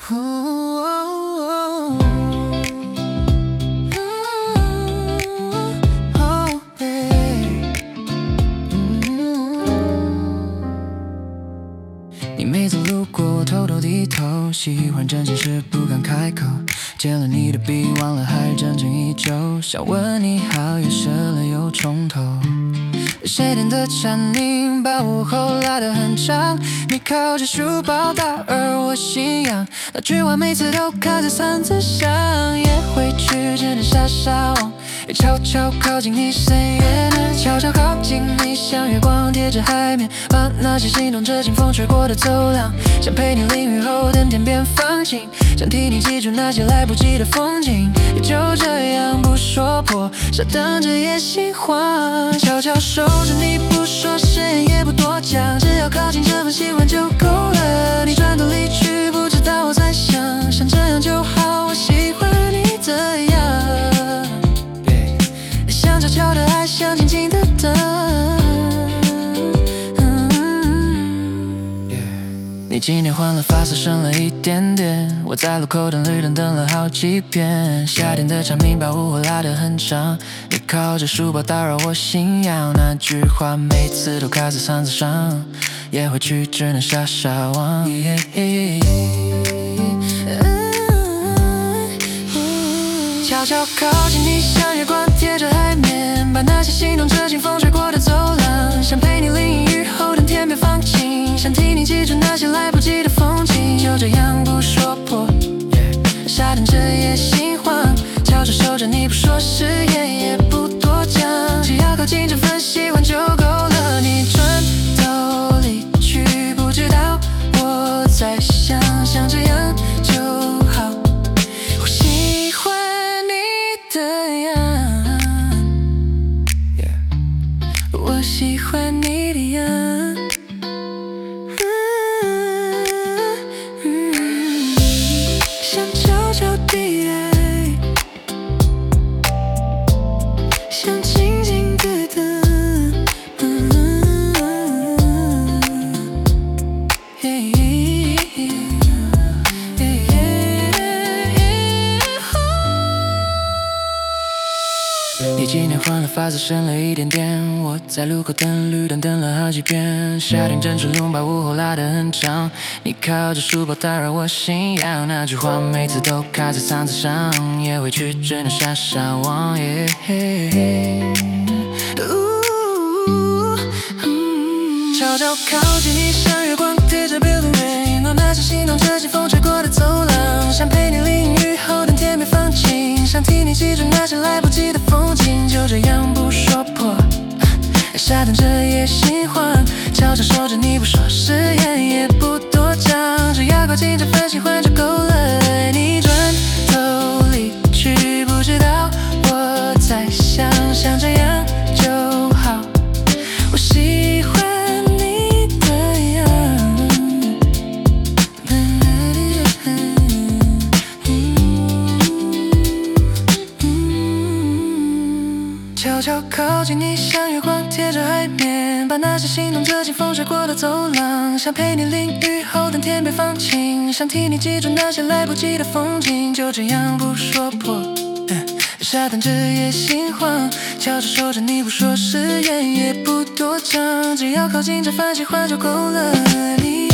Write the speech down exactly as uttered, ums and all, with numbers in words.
你每次路过我偷偷低头，喜欢真心时不敢开口，借了你的笔忘了还整整依旧，想问你好也设了又重头。谁点的蝉铃把午后拉得很长，你靠着书包大，而我信仰那句话每次都卡在嗓子上，也会去只能傻傻望，也悄悄靠近你深夜呢，悄悄靠近你，像月光贴着海面，把那些心动着清风吹过的走廊，想陪你淋雨后等天边放晴，想替你记住那些来不及的风景，也就这样不说破，傻等着也心慌，悄悄守着你不说，誓言也不多讲，只要靠近这份喜欢就够了。你转头离去，不知道我在想，像这样就好，我喜欢你这样，像悄悄的爱，像静静的等。你今天换了发色，深了一点点，我在路口等绿灯等了好几遍，夏天的蝉鸣把午后拉得很长，你靠着书包打扰我信仰，那句话每次都卡在嗓子上，也回去只能傻傻望。悄悄靠近你，像月光贴着海面，把那些心动着清风吹过的走廊，想陪你淋雨后等天边放晴，想替你记住那些来不及的风景，就这样不说破，傻等着也心慌，悄悄守着你不说，誓言也不多讲，只要靠近这份喜欢就够了。你转头离去，不知道我在想，像这样就好，我喜欢这样，我喜欢你的样，嗯嗯，想悄悄地爱，想静静地等，嗯嘿你今天换了发色，深了一点点，我在路口等绿灯等了好几遍，夏天珍珠龙把午后拉得很长，你靠着书包打扰我信仰，那句话每次都卡在嗓子上，也回去只能傻傻望。悄悄靠近你，像月光贴着 building rain， 让那些心动着清风吹过的走廊，想陪你淋雨后等天边放晴，想替你记住那些来不及的风景，就这样不说破，傻等着也心慌，悄悄守着你不说，誓言也不多讲，只要靠近这份喜欢就够了。你转头离去，不知道我在想，像这样就好，我喜欢你的样，悄悄靠近你，像月光贴着海面，把那些心动着清风吹过的走廊，想陪你淋雨后等天边放晴，想替你记住那些来不及的风景，就这样不说破，傻等着也心慌，悄悄守着你不说，誓言也不多讲，只要靠近这份喜欢就够了。你